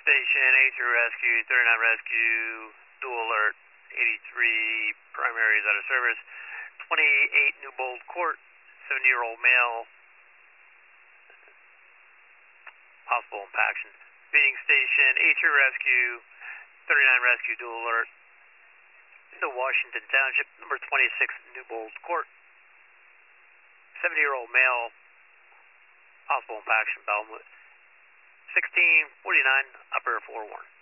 Station, 83 Rescue, 39 Rescue, dual alert, 83 primary is out of service, 28 Newbold Court, 70-year-old male, possible impaction. Speeding Station, 83 Rescue, 39 Rescue, dual alert, into Washington Township, number 26 Newbold Court, 70-year-old male, possible impaction, Belmont, 1649, upper floor 1.